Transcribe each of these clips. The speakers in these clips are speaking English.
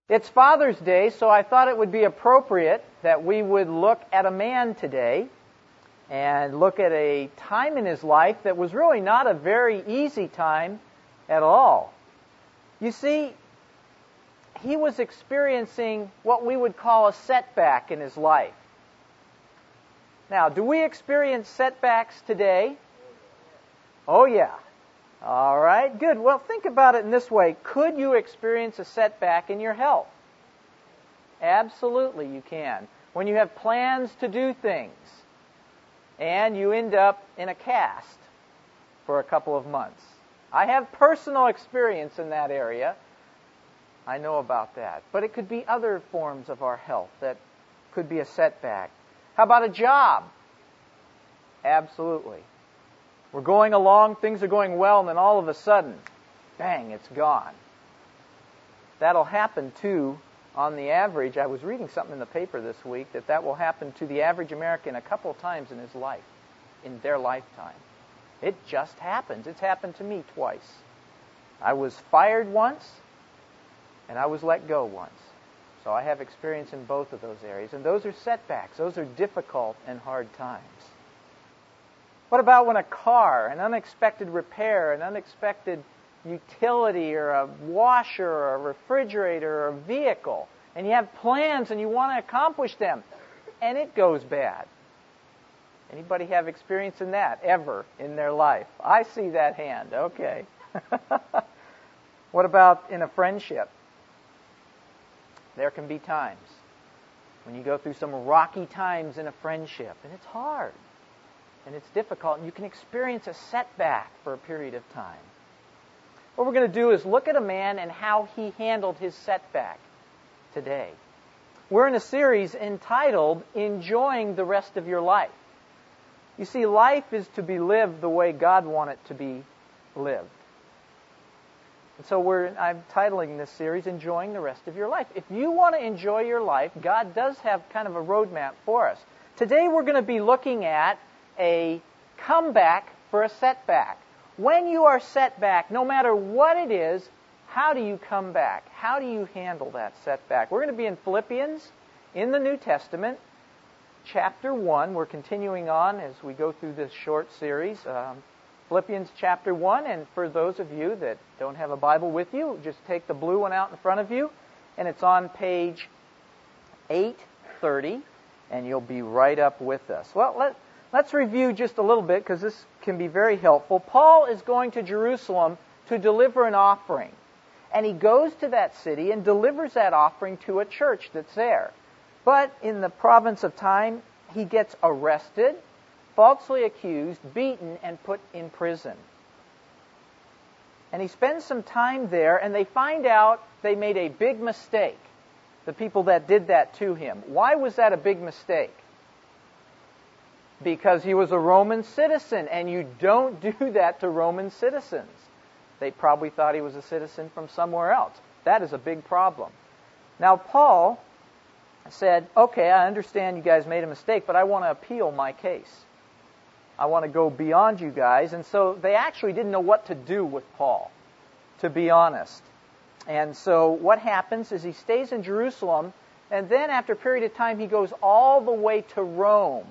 It's Father's Day, so I thought it would be appropriate that we would look at a man today and look at a time in his life that was really not a very easy time at all. You see, he was experiencing what we would call a setback in his life. Now, do we experience setbacks today? Oh, yeah. All right, good. Well, think about it in this way. Could you experience a setback in your health? Absolutely, you can. When you have plans to do things and you end up in a cast for a couple of months. I have personal experience in that area. I know about that. But it could be other forms of our health that could be a setback. How about a job? Absolutely. We're going along, things are going well, and then all of a sudden, bang, it's gone. That'll happen, too, on the average. I was reading something in the paper this week that will happen to the average American a couple of times in his life, in their lifetime. It just happens. It's happened to me twice. I was fired once, and I was let go once. So I have experience in both of those areas, and those are setbacks. Those are difficult and hard times. What about when a car, an unexpected repair, an unexpected utility, or a washer, or a refrigerator, or a vehicle, and you have plans and you want to accomplish them, and it goes bad? Anybody have experience in that ever in their life? I see that hand. Okay. What about in a friendship? There can be times when you go through some rocky times in a friendship, and it's hard. And it's difficult, and you can experience a setback for a period of time. What we're going to do is look at a man and how he handled his setback today. We're in a series entitled, Enjoying the Rest of Your Life. You see, life is to be lived the way God wanted it to be lived. And so I'm titling this series, Enjoying the Rest of Your Life. If you want to enjoy your life, God does have kind of a roadmap for us. Today we're going to be looking at a comeback for a setback. When you are set back, no matter what it is, how do you come back? How do you handle that setback? We're going to be in Philippians in the New Testament, chapter 1. We're continuing on as we go through this short series. Philippians chapter 1, and for those of you that don't have a Bible with you, just take the blue one out in front of you, and it's on page 830, and you'll be right up with us. Well, Let's review just a little bit because this can be very helpful. Paul is going to Jerusalem to deliver an offering. And he goes to that city and delivers that offering to a church that's there. But in the province of time, he gets arrested, falsely accused, beaten, and put in prison. And he spends some time there, and they find out they made a big mistake, the people that did that to him. Why was that a big mistake? Because he was a Roman citizen, and you don't do that to Roman citizens. They probably thought he was a citizen from somewhere else. That is a big problem. Now, Paul said, okay, I understand you guys made a mistake, but I want to appeal my case. I want to go beyond you guys. And so they actually didn't know what to do with Paul, to be honest. And so what happens is he stays in Jerusalem, and then after a period of time, he goes all the way to Rome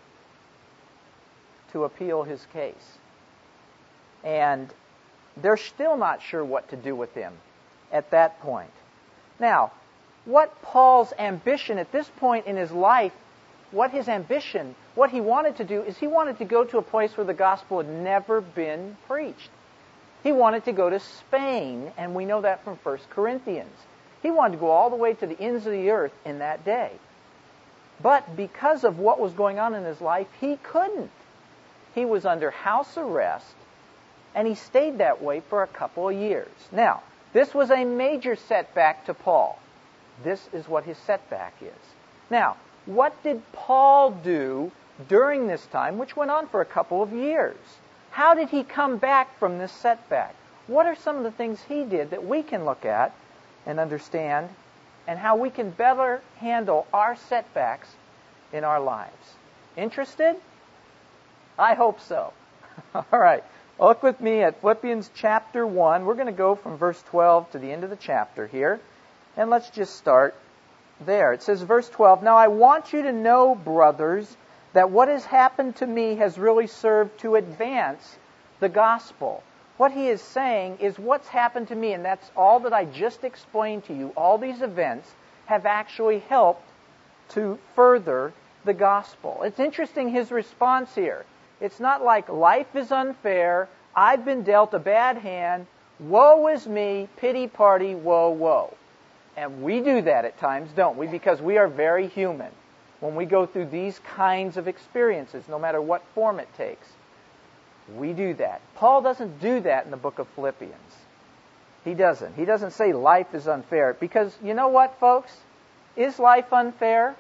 to appeal his case. And they're still not sure what to do with him at that point. Now, what Paul's ambition at this point in his life, what he wanted to do is he wanted to go to a place where the gospel had never been preached. He wanted to go to Spain, and we know that from 1 Corinthians. He wanted to go all the way to the ends of the earth in that day. But because of what was going on in his life, he couldn't. He was under house arrest, and he stayed that way for a couple of years. Now, this was a major setback to Paul. This is what his setback is. Now, what did Paul do during this time, which went on for a couple of years? How did he come back from this setback? What are some of the things he did that we can look at and understand, and how we can better handle our setbacks in our lives? Interested? I hope so. All right. Look with me at Philippians chapter 1. We're going to go from verse 12 to the end of the chapter here. And let's just start there. It says, verse 12, "Now I want you to know, brothers, that what has happened to me has really served to advance the gospel." What he is saying is what's happened to me, and that's all that I just explained to you. All these events have actually helped to further the gospel. It's interesting, his response here. It's not like life is unfair, I've been dealt a bad hand, woe is me, pity party, woe, woe. And we do that at times, don't we? Because we are very human when we go through these kinds of experiences, no matter what form it takes. We do that. Paul doesn't do that in the book of Philippians. He doesn't. He doesn't say life is unfair. Because you know what, folks? Is life unfair?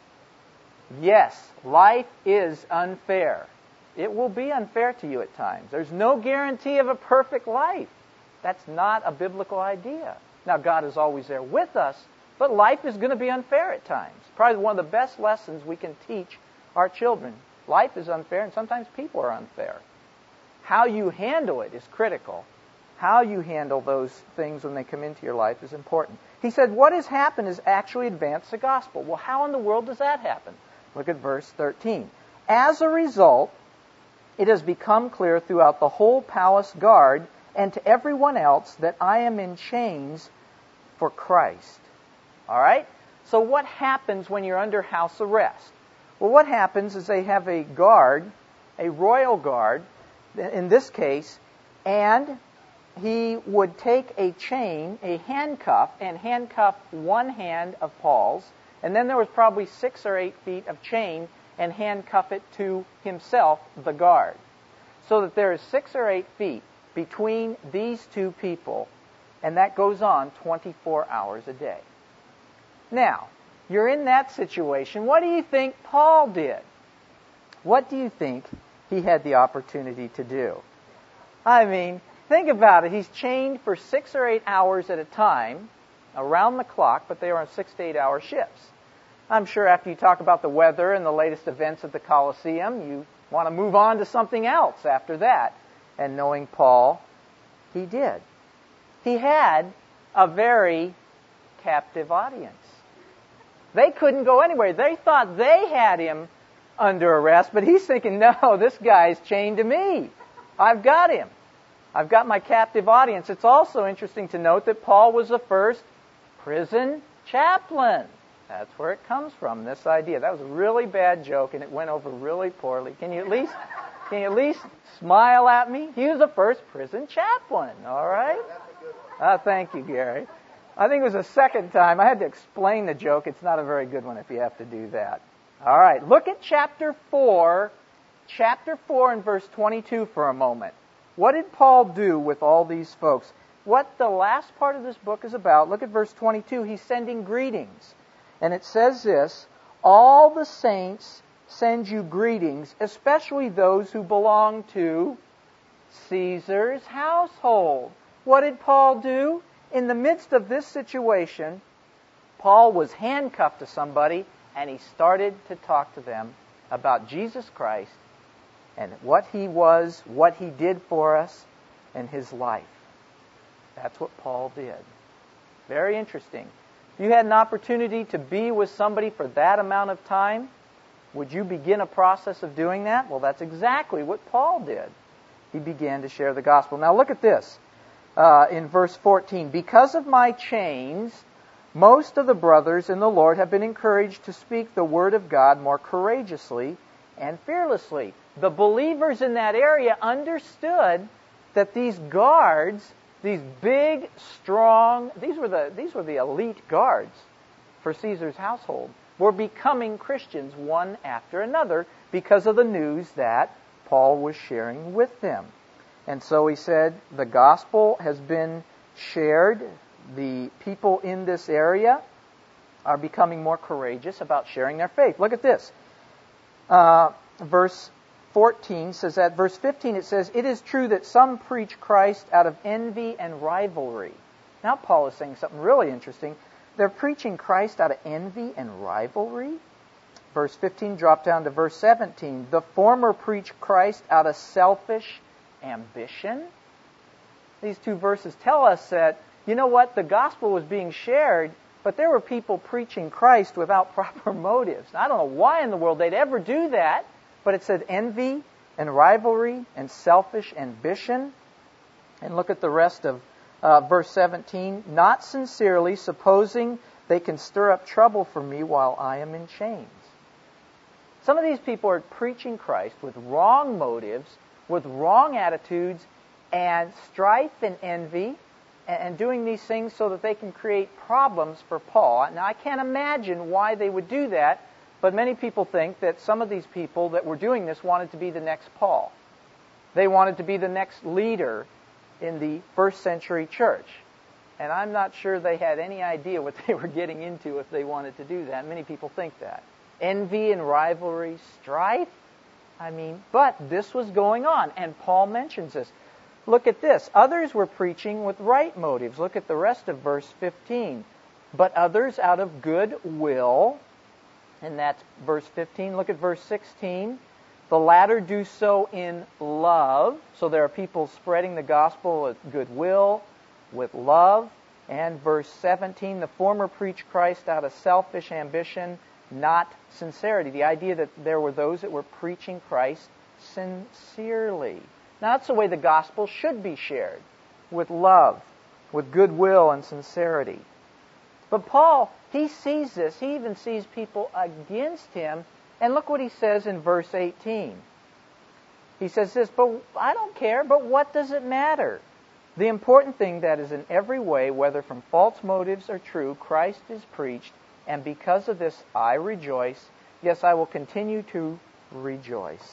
Yes, life is unfair. It will be unfair to you at times. There's no guarantee of a perfect life. That's not a biblical idea. Now, God is always there with us, but life is going to be unfair at times. Probably one of the best lessons we can teach our children. Life is unfair, and sometimes people are unfair. How you handle it is critical. How you handle those things when they come into your life is important. He said, what has happened is actually advanced the gospel. Well, how in the world does that happen? Look at verse 13. As a result, it has become clear throughout the whole palace guard and to everyone else that I am in chains for Christ. All right? So what happens when you're under house arrest? Well, what happens is they have a guard, a royal guard, in this case, and he would take a chain, a handcuff, and handcuff one hand of Paul's, and then there was probably 6 or 8 feet of chain, and handcuff it to himself, the guard. So that there is 6 or 8 feet between these two people, and that goes on 24 hours a day. Now, you're in that situation. What do you think Paul did? What do you think he had the opportunity to do? I mean, think about it. He's chained for 6 or 8 hours at a time, around the clock, but they are on 6 to 8 hour shifts. I'm sure after you talk about the weather and the latest events at the Colosseum, you want to move on to something else after that. And knowing Paul, he did. He had a very captive audience. They couldn't go anywhere. They thought they had him under arrest, but he's thinking, no, this guy's chained to me. I've got him. I've got my captive audience. It's also interesting to note that Paul was the first prison chaplain. That's where it comes from, this idea. That was a really bad joke, and it went over really poorly. Can you at least smile at me? He was the first prison chaplain, all right? Thank you, Gary. I think it was the second time. I had to explain the joke. It's not a very good one if you have to do that. All right, look at chapter 4 and verse 22 for a moment. What did Paul do with all these folks? What the last part of this book is about, look at verse 22. He's sending greetings. And it says this, all the saints send you greetings, especially those who belong to Caesar's household. What did Paul do? In the midst of this situation, Paul was handcuffed to somebody, and he started to talk to them about Jesus Christ and what he was, what he did for us, and his life. That's what Paul did. Very interesting. If you had an opportunity to be with somebody for that amount of time, would you begin a process of doing that? Well, that's exactly what Paul did. He began to share the gospel. Now look at this in verse 14. Because of my chains, most of the brothers in the Lord have been encouraged to speak the word of God more courageously and fearlessly. The believers in that area understood that these guards, these big, strong, these were the elite guards for Caesar's household, were becoming Christians one after another because of the news that Paul was sharing with them. And so he said, the gospel has been shared. The people in this area are becoming more courageous about sharing their faith. Look at this. Verse 14 says that. Verse 15 it says, it is true that some preach Christ out of envy and rivalry. Now Paul is saying something really interesting. They're preaching Christ out of envy and rivalry. Verse 15, drop down to verse 17. The former preach Christ out of selfish ambition. These two verses tell us that you know what? The gospel was being shared, but there were people preaching Christ without proper motives. Now, I don't know why in the world they'd ever do that, but it said envy and rivalry and selfish ambition. And look at the rest of verse 17. Not sincerely, supposing they can stir up trouble for me while I am in chains. Some of these people are preaching Christ with wrong motives, with wrong attitudes, and strife and envy, and doing these things so that they can create problems for Paul. Now, I can't imagine why they would do that, but many people think that some of these people that were doing this wanted to be the next Paul. They wanted to be the next leader in the first century church. And I'm not sure they had any idea what they were getting into if they wanted to do that. Many people think that. Envy and rivalry, strife. But this was going on, and Paul mentions this. Look at this. Others were preaching with right motives. Look at the rest of verse 15. But others out of good will, and that's verse 15. Look at verse 16. The latter do so in love. So there are people spreading the gospel with goodwill, with love. And verse 17, the former preach Christ out of selfish ambition, not sincerity. The idea that there were those that were preaching Christ sincerely. Now, that's the way the gospel should be shared, with love, with goodwill and sincerity. But Paul, he sees this. He even sees people against him. And look what he says in verse 18. He says this, but I don't care, but what does it matter? The important thing that is in every way, whether from false motives or true, Christ is preached, and because of this I rejoice. Yes, I will continue to rejoice.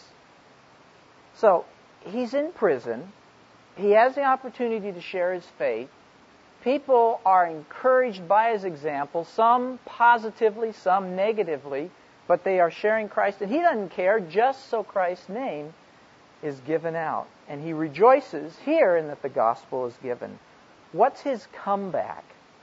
So, he's in prison. He has the opportunity to share his faith. People are encouraged by his example, some positively, some negatively, but they are sharing Christ, and he doesn't care just so Christ's name is given out. And he rejoices here in that the gospel is given. What's his comeback?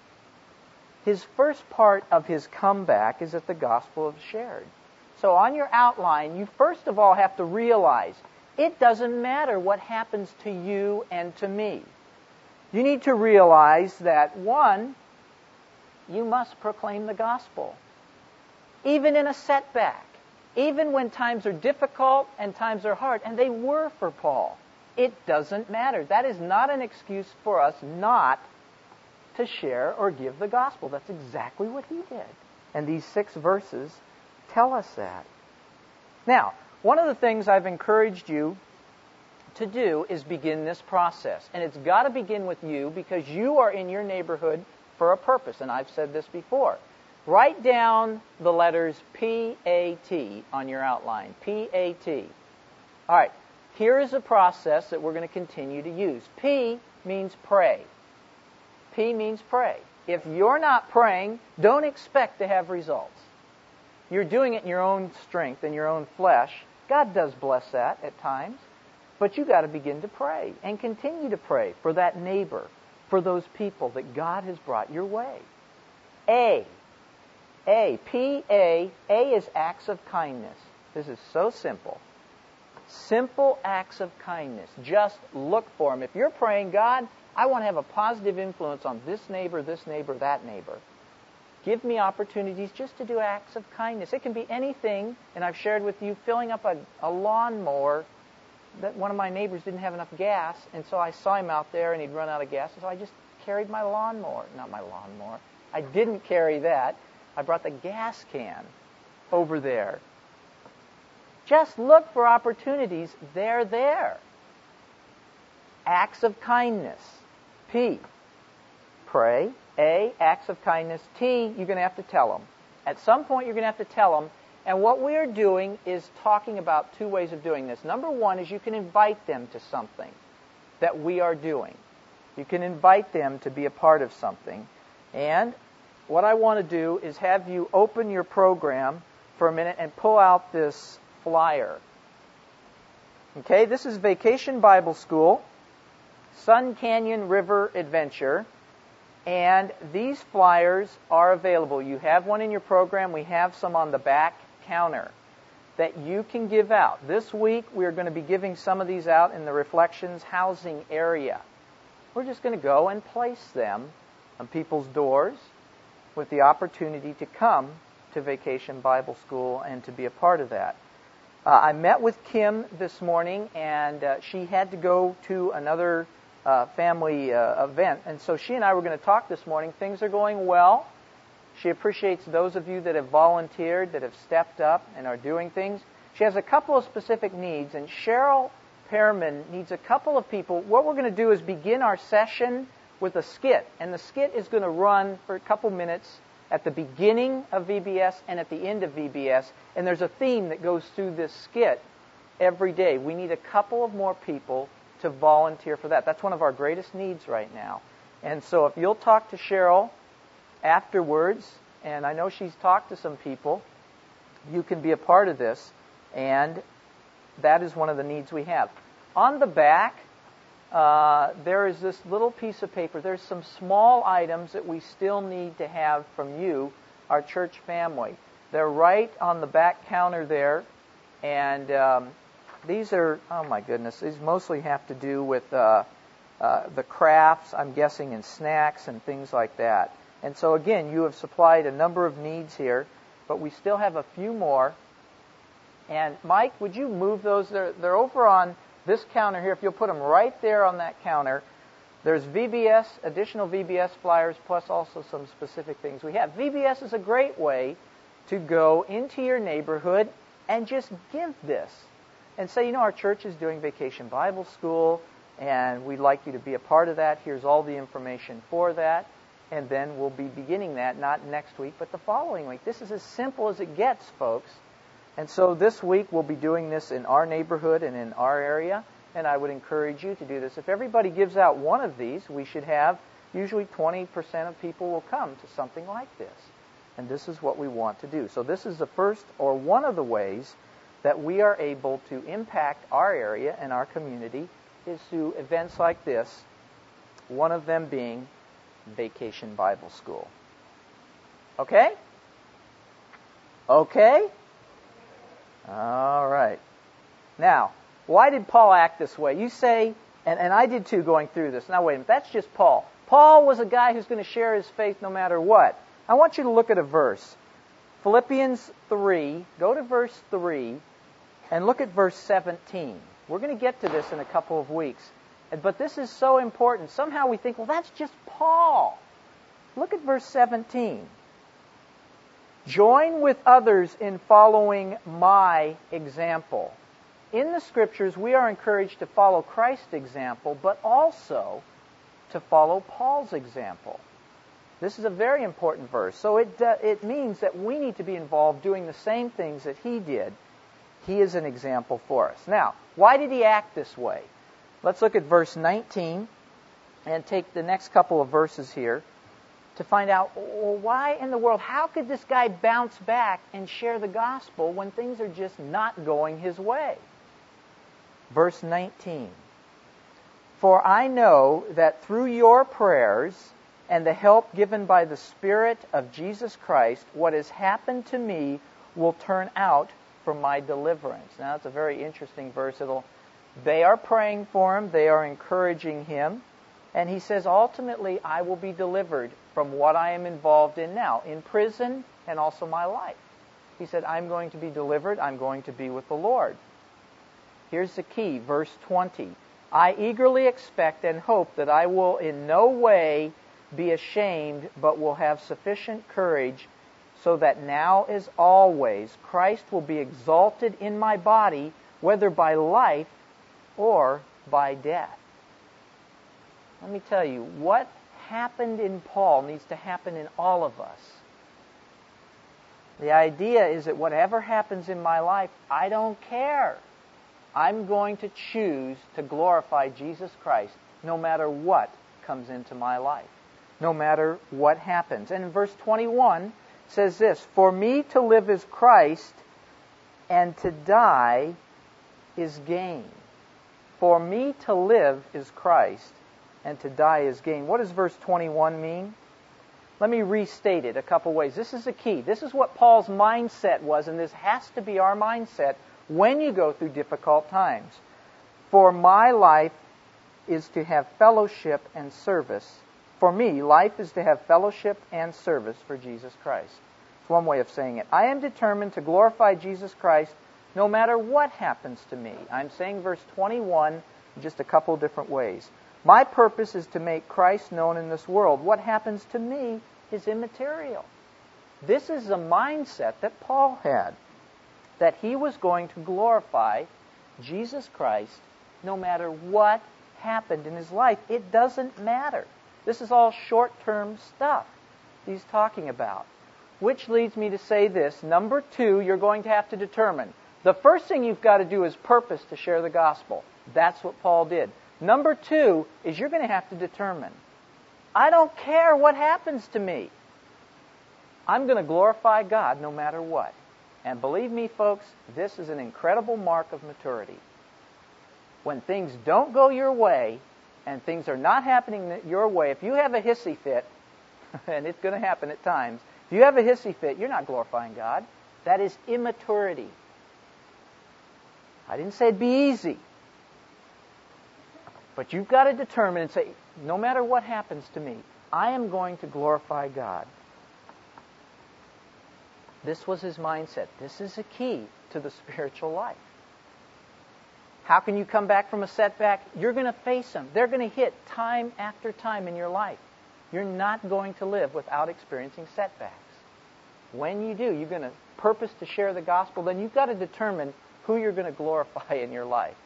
His first part of his comeback is that the gospel is shared. So on your outline, you first of all have to realize it doesn't matter what happens to you and to me. You need to realize that, one, you must proclaim the gospel. Even in a setback, even when times are difficult and times are hard, and they were for Paul, it doesn't matter. That is not an excuse for us not to share or give the gospel. That's exactly what he did. And these 6 verses tell us that. Now, one of the things I've encouraged you to do is begin this process. And it's got to begin with you because you are in your neighborhood for a purpose. And I've said this before. Write down the letters P-A-T on your outline. P-A-T. All right. Here is a process that we're going to continue to use. P means pray. P means pray. If you're not praying, don't expect to have results. You're doing it in your own strength, in your own flesh. God does bless that at times. But you've got to begin to pray and continue to pray for that neighbor, for those people that God has brought your way. A. P-A. A is acts of kindness. This is so simple. Simple acts of kindness. Just look for them. If you're praying, God, I want to have a positive influence on this neighbor, that neighbor. Give me opportunities just to do acts of kindness. It can be anything, and I've shared with you, filling up a lawnmower. That one of my neighbors didn't have enough gas, and so I saw him out there, and he'd run out of gas, and so I just carried my lawnmower. Not my lawnmower. I didn't carry that. I brought the gas can over there. Just look for opportunities. They're there. Acts of kindness. P. Pray. A. Acts of kindness. T. You're going to have to tell them. At some point, you're going to have to tell them. And what we are doing is talking about 2 ways of doing this. Number 1 is you can invite them to something that we are doing. You can invite them to be a part of something. And what I want to do is have you open your program for a minute and pull out this flyer. Okay, this is Vacation Bible School, Sun Canyon River Adventure, and these flyers are available. You have one in your program. We have some on the back counter that you can give out. This week we're going to be giving some of these out in the Reflections housing area. We're just going to go and place them on people's doors with the opportunity to come to Vacation Bible School and to be a part of that. I met with Kim this morning, and she had to go to another family event. And so she and I were going to talk this morning. Things are going well. She appreciates those of you that have volunteered, that have stepped up and are doing things. She has a couple of specific needs, and Cheryl Perriman needs a couple of people. What we're going to do is begin our session with a skit, and the skit is going to run for a couple minutes at the beginning of VBS and at the end of VBS, and there's a theme that goes through this skit every day. We need a couple of more people to volunteer for that. That's one of our greatest needs right now. And so if you'll talk to Cheryl afterwards, and I know she's talked to some people, you can be a part of this, and that is one of the needs we have. On the back, there is this little piece of paper. There's some small items that we still need to have from you, our church family. They're right on the back counter there, and these are, oh my goodness, these mostly have to do with the crafts, I'm guessing, and snacks and things like that. And so again, you have supplied a number of needs here, but we still have a few more. And Mike, would you move those? They're over on this counter here. If you'll put them right there on that counter, there's VBS, additional VBS flyers, plus also some specific things we have. VBS is a great way to go into your neighborhood and just give this. And say, you know, our church is doing Vacation Bible School, and we'd like you to be a part of that. Here's all the information for that. And then we'll be beginning that, not next week, but the following week. This is as simple as it gets, folks. And so this week we'll be doing this in our neighborhood and in our area, and I would encourage you to do this. If everybody gives out one of these, we should have usually 20% of people will come to something like this. And this is what we want to do. So this is the first or one of the ways that we are able to impact our area and our community is through events like this, one of them being Vacation Bible School. Okay? Okay? All right. Now, why did Paul act this way? You say, and I did too going through this. Now, wait a minute. That's just Paul. Paul was a guy who's going to share his faith no matter what. I want you to look at a verse. Philippians 3. Go to verse 3 and look at verse 17. We're going to get to this in a couple of weeks. But this is so important. Somehow we think, well, that's just Paul. Look at verse 17. Join with others in following my example. In the Scriptures, we are encouraged to follow Christ's example, but also to follow Paul's example. This is a very important verse. So it means that we need to be involved doing the same things that he did. He is an example for us. Now, why did he act this way? Let's look at verse 19 and take the next couple of verses here to find out, well, why in the world, how could this guy bounce back and share the gospel when things are just not going his way? Verse 19. For I know that through your prayers and the help given by the Spirit of Jesus Christ, what has happened to me will turn out for my deliverance. Now, that's a very interesting verse. They are praying for him. They are encouraging him. And he says, ultimately, I will be delivered from what I am involved in now, in prison and also my life. He said, I'm going to be delivered. I'm going to be with the Lord. Here's the key, verse 20. I eagerly expect and hope that I will in no way be ashamed, but will have sufficient courage so that now as always, Christ will be exalted in my body, whether by life or by death. Let me tell you, what happened in Paul needs to happen in all of us. The idea is that whatever happens in my life, I don't care. I'm going to choose to glorify Jesus Christ no matter what comes into my life, no matter what happens. And in verse 21 it says this, for me to live is Christ and to die is gain. For me to live is Christ and to die is gain. What does verse 21 mean? Let me restate it a couple ways. This is the key. This is what Paul's mindset was, and this has to be our mindset when you go through difficult times. For my life is to have fellowship and service. For me, life is to have fellowship and service for Jesus Christ. It's one way of saying it. I am determined to glorify Jesus Christ no matter what happens to me. I'm saying verse 21 in just a couple different ways. My purpose is to make Christ known in this world. What happens to me is immaterial. This is a mindset that Paul had, that he was going to glorify Jesus Christ no matter what happened in his life. It doesn't matter. This is all short-term stuff he's talking about. Which leads me to say this. Number 2, you're going to have to determine. The first thing you've got to do is purpose to share the gospel. That's what Paul did. Number 2 is you're going to have to determine. I don't care what happens to me. I'm going to glorify God no matter what. And believe me, folks, this is an incredible mark of maturity. When things don't go your way and things are not happening your way, if you have a hissy fit, and it's going to happen at times, if you have a hissy fit, you're not glorifying God. That is immaturity. I didn't say it'd be easy. But you've got to determine and say, no matter what happens to me, I am going to glorify God. This was his mindset. This is a key to the spiritual life. How can you come back from a setback? You're going to face them. They're going to hit time after time in your life. You're not going to live without experiencing setbacks. When you do, you're going to purpose to share the gospel. Then you've got to determine who you're going to glorify in your life.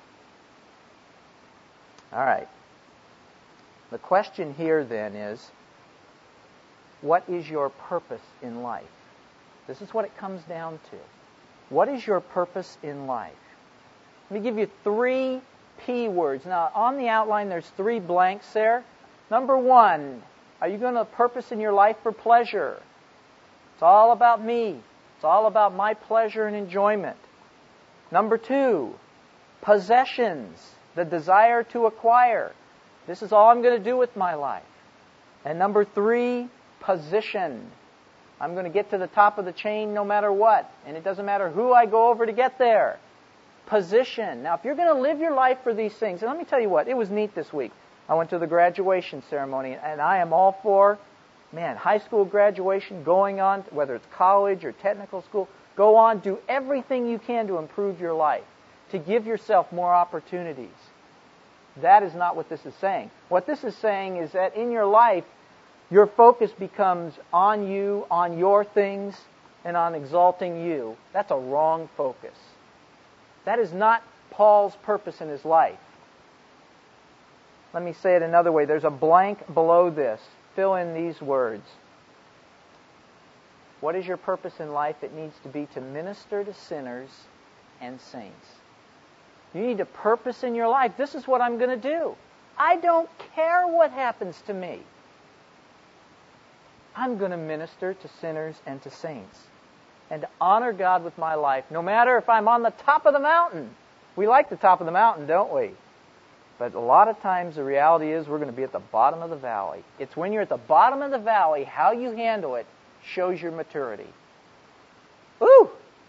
All right. The question here then is, what is your purpose in life? This is what it comes down to. What is your purpose in life? Let me give you 3 P words. Now, on the outline, there's 3 blanks there. Number 1, are you going to purpose in your life for pleasure? It's all about me. It's all about my pleasure and enjoyment. Number 2, possessions, the desire to acquire. This is all I'm going to do with my life. And number 3, position. I'm going to get to the top of the chain no matter what. And it doesn't matter who I go over to get there. Position. Now, if you're going to live your life for these things, and let me tell you what, it was neat this week. I went to the graduation ceremony, and I am all for, high school graduation, going on, whether it's college or technical school, go on, do everything you can to improve your life, to give yourself more opportunities. That is not what this is saying. What this is saying is that in your life, your focus becomes on you, on your things, and on exalting you. That's a wrong focus. That is not Paul's purpose in his life. Let me say it another way. There's a blank below this. Fill in these words. What is your purpose in life? It needs to be to minister to sinners and saints. You need a purpose in your life. This is what I'm going to do. I don't care what happens to me. I'm going to minister to sinners and to saints and to honor God with my life, no matter if I'm on the top of the mountain. We like the top of the mountain, don't we? But a lot of times the reality is we're going to be at the bottom of the valley. It's when you're at the bottom of the valley, how you handle it shows your maturity. Woo!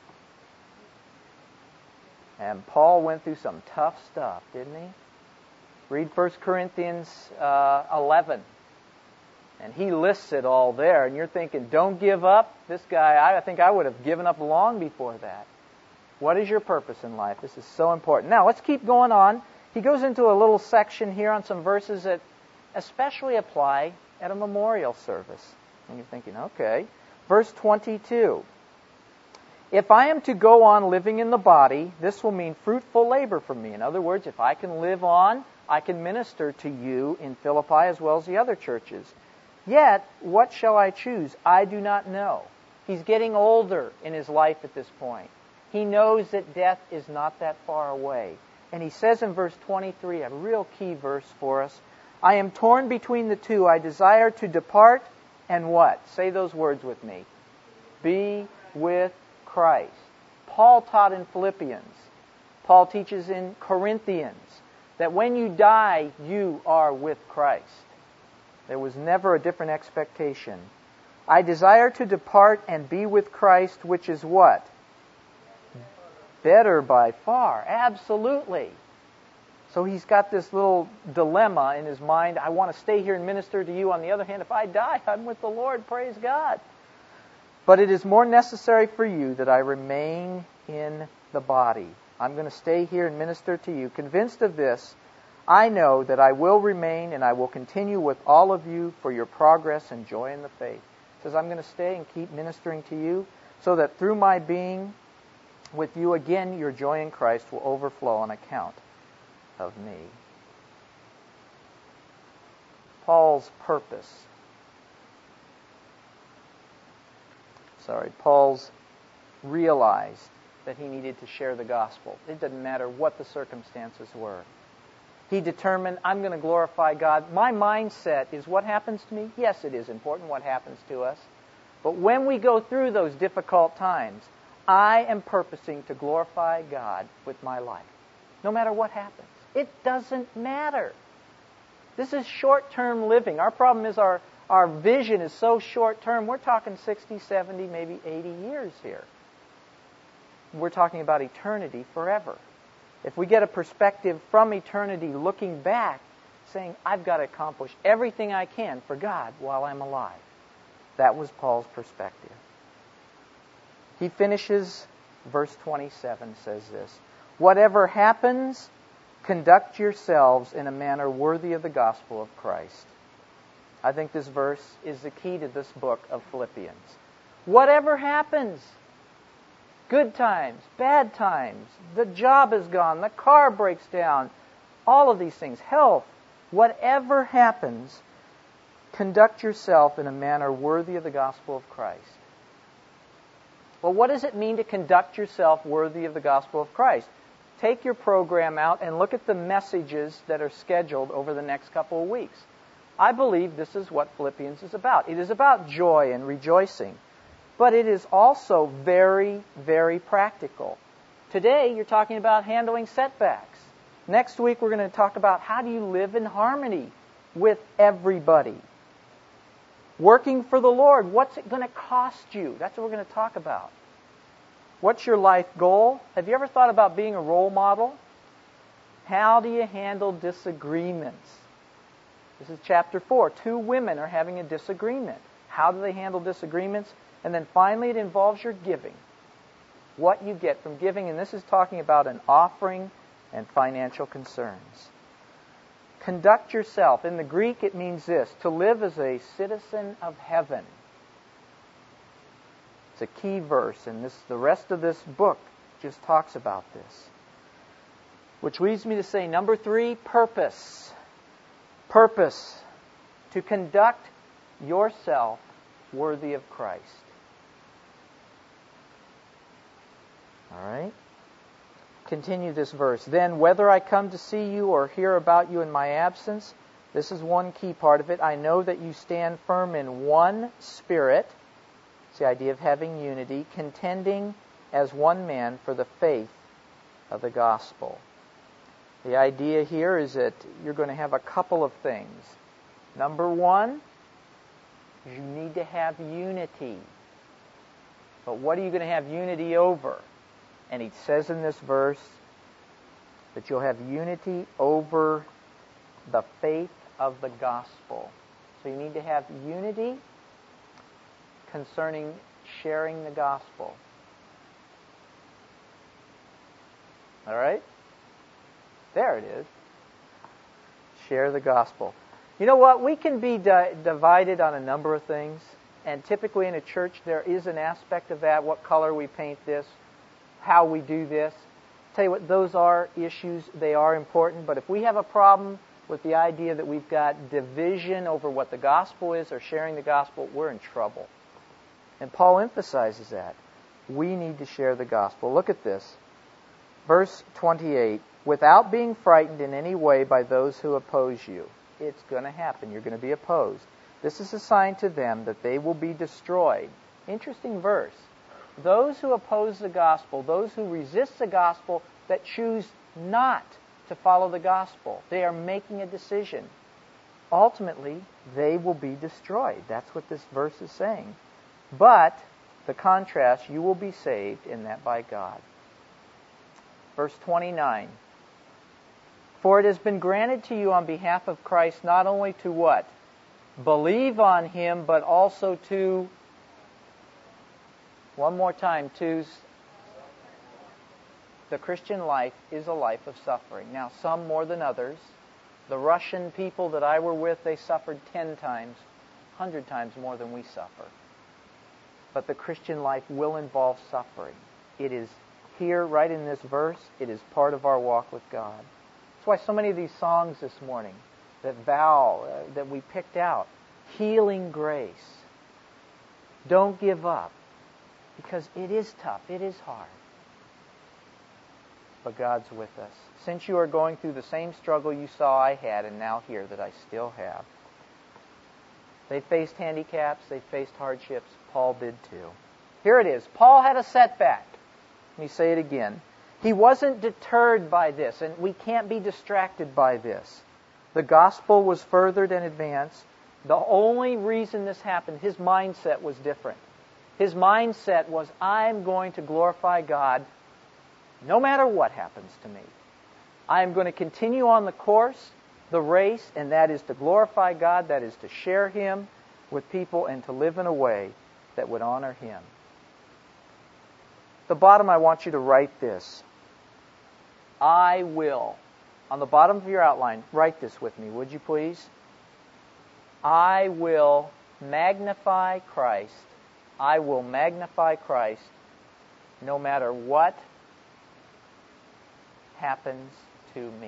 And Paul went through some tough stuff, didn't he? Read 1 Corinthians 11. And he lists it all there. And you're thinking, don't give up. This guy, I think I would have given up long before that. What is your purpose in life? This is so important. Now, let's keep going on. He goes into a little section here on some verses that especially apply at a memorial service. And you're thinking, okay. Verse 22. If I am to go on living in the body, this will mean fruitful labor for me. In other words, if I can live on, I can minister to you in Philippi as well as the other churches. Yet, what shall I choose? I do not know. He's getting older in his life at this point. He knows that death is not that far away. And he says in verse 23, a real key verse for us, I am torn between the two. I desire to depart and what? Say those words with me. Be with Christ. Paul taught in Philippians. Paul teaches in Corinthians that when you die, you are with Christ. There was never a different expectation. I desire to depart and be with Christ, which is what? Better by far. Absolutely. So he's got this little dilemma in his mind. I want to stay here and minister to you. On the other hand, if I die, I'm with the Lord. Praise God. But it is more necessary for you that I remain in the body. I'm going to stay here and minister to you. Convinced of this, I know that I will remain and I will continue with all of you for your progress and joy in the faith. He says, I'm going to stay and keep ministering to you so that through my being with you again, your joy in Christ will overflow on account of me. Paul's realized that he needed to share the gospel. It didn't matter what the circumstances were. He determined, I'm going to glorify God. My mindset is what happens to me. Yes, it is important what happens to us. But when we go through those difficult times, I am purposing to glorify God with my life. No matter what happens. It doesn't matter. This is short-term living. Our problem is our vision is so short-term. We're talking 60, 70, maybe 80 years here. We're talking about eternity forever. If we get a perspective from eternity looking back, saying, I've got to accomplish everything I can for God while I'm alive. That was Paul's perspective. He finishes, verse 27 says this, whatever happens, conduct yourselves in a manner worthy of the gospel of Christ. I think this verse is the key to this book of Philippians. Whatever happens, good times, bad times, the job is gone, the car breaks down, all of these things, health, whatever happens, conduct yourself in a manner worthy of the gospel of Christ. Well, what does it mean to conduct yourself worthy of the gospel of Christ? Take your program out and look at the messages that are scheduled over the next couple of weeks. I believe this is what Philippians is about. It is about joy and rejoicing. But it is also very, very practical. Today, you're talking about handling setbacks. Next week, we're going to talk about how do you live in harmony with everybody. Working for the Lord, what's it going to cost you? That's what we're going to talk about. What's your life goal? Have you ever thought about being a role model? How do you handle disagreements? This is chapter 4. 2 women are having a disagreement. How do they handle disagreements? And then finally, it involves your giving. What you get from giving, and this is talking about an offering and financial concerns. Conduct yourself. In the Greek, it means this, to live as a citizen of heaven. It's a key verse, and the rest of this book just talks about this. Which leads me to say, number 3, purpose. Purpose. To conduct yourself worthy of Christ. All right? Continue this verse. Then, whether I come to see you or hear about you in my absence, this is one key part of it. I know that you stand firm in one spirit. It's the idea of having unity, contending as one man for the faith of the gospel. The idea here is that you're going to have a couple of things. Number 1, you need to have unity. But what are you going to have unity over? And he says in this verse that you'll have unity over the faith of the gospel. So you need to have unity concerning sharing the gospel. All right? There it is. Share the gospel. You know what? We can be divided on a number of things. And typically in a church there is an aspect of that. What color we paint this. How we do this. Tell you what, those are issues. They are important. But if we have a problem with the idea that we've got division over what the gospel is or sharing the gospel, we're in trouble. And Paul emphasizes that. We need to share the gospel. Look at this. Verse 28. Without being frightened in any way by those who oppose you. It's going to happen. You're going to be opposed. This is a sign to them that they will be destroyed. Interesting verse. Those who oppose the gospel, those who resist the gospel, that choose not to follow the gospel, they are making a decision. Ultimately, they will be destroyed. That's what this verse is saying. But, the contrast, you will be saved in that by God. Verse 29. For it has been granted to you on behalf of Christ not only to what? Believe on Him, but also to, one more time, the Christian life is a life of suffering. Now, some more than others. The Russian people that I were with, they suffered 10 times, 100 times more than we suffer. But the Christian life will involve suffering. It is here, right in this verse, it is part of our walk with God. That's why so many of these songs this morning that we picked out, healing grace, don't give up, because it is tough, it is hard. But God's with us. Since you are going through the same struggle you saw I had and now hear that I still have. They faced handicaps, they faced hardships. Paul did too. Here it is. Paul had a setback. Let me say it again. He wasn't deterred by this, and we can't be distracted by this. The gospel was furthered and advanced. The only reason this happened, his mindset was different. His mindset was, I'm going to glorify God no matter what happens to me. I'm going to continue on the course, the race, and that is to glorify God, that is to share Him with people and to live in a way that would honor Him. At the bottom, I want you to write this. I will. On the bottom of your outline, write this with me, would you please? I will magnify Christ. I will magnify Christ no matter what happens to me.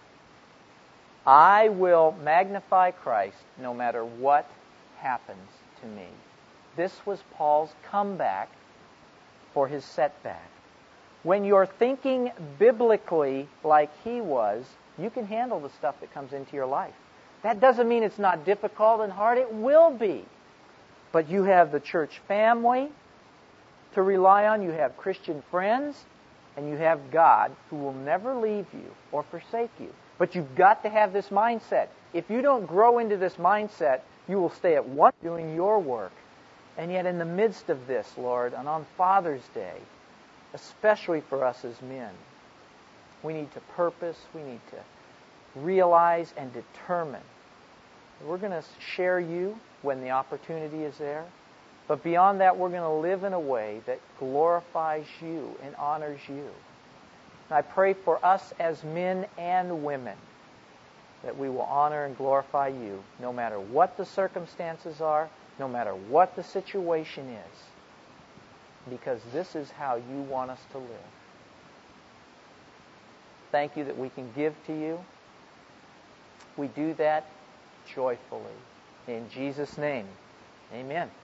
I will magnify Christ no matter what happens to me. This was Paul's comeback for his setback. When you're thinking biblically like he was, you can handle the stuff that comes into your life. That doesn't mean it's not difficult and hard. It will be. But you have the church family to rely on. You have Christian friends. And you have God who will never leave you or forsake you. But you've got to have this mindset. If you don't grow into this mindset, you will stay at one doing your work. And yet in the midst of this, Lord, and on Father's Day, especially for us as men, we need to purpose, we need to realize and determine that we're going to share you when the opportunity is there. But beyond that, we're going to live in a way that glorifies you and honors you. And I pray for us as men and women that we will honor and glorify you no matter what the circumstances are, no matter what the situation is, because this is how you want us to live. Thank you that we can give to you. We do that joyfully. In Jesus' name, amen.